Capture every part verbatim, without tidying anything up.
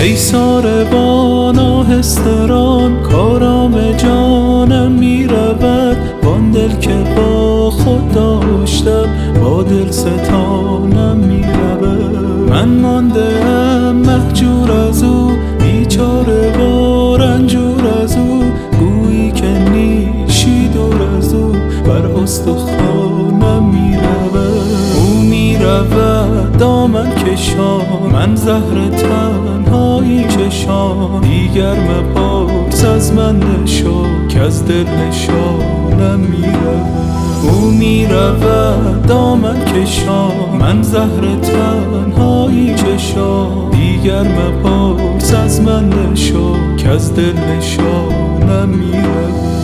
ای ساربان آهستران کارام جانم می رود، وان دل که با خود داشتم با دل ستانم می رود. من مانده ام مهجور از او، بیچاره و رنجور از او، گویی که نیشی دور از او بر استخوانم می رود. او می رود دامن کشان، من زهر تنهایی چشان، دیگر مپرس از من نشو که از دل نشانم می رود. او می رود دامن کشان، من زهر تنهایی چشان، دیگر مپرس از من نشو که از دل نشانم می رود.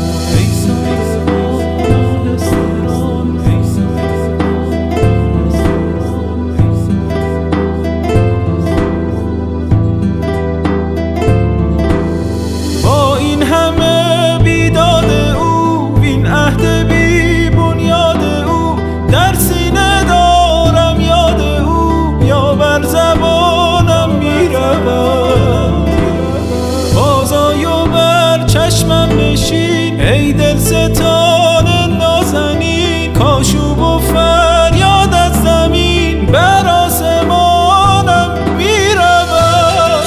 ای دل ستان نازنین، کاشوب و فریاد از زمین بر آسمانم می رود.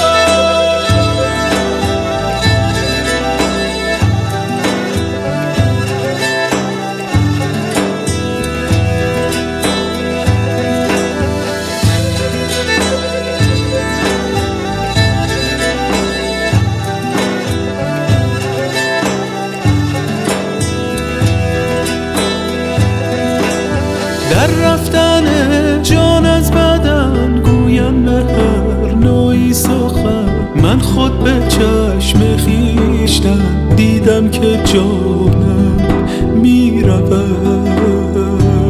در رفتن جان از بدن گویم مهر نوعی سخن، من خود به چشم خویشتن دیدم که جانم می رود.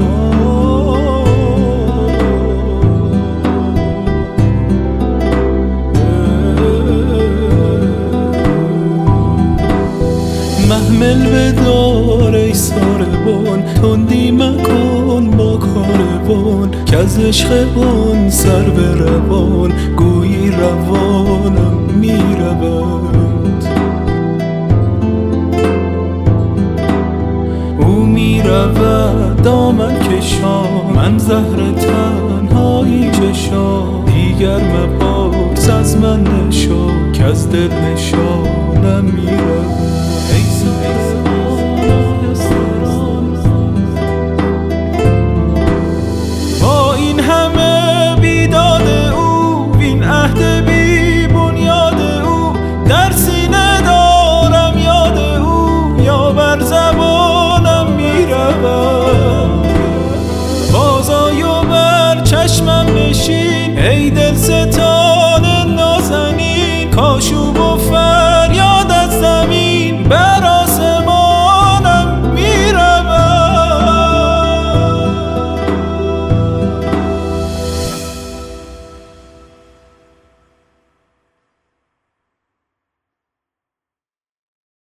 محمل بدار ای ساربان، تندی مکن با کاروان، که از عشق آن سر به روان گویی روانم می رود. او می رود دامن کشان، من زهر تنهایی چشان، دیگر مپرس از من نشو که از دل نشانم می رود. با این همه بیداد او، وین عهد بی بنیاد او، در سینه دارم یاد او، یا بر زبانم می رود. بازآی و بر چشمم نشین ای دل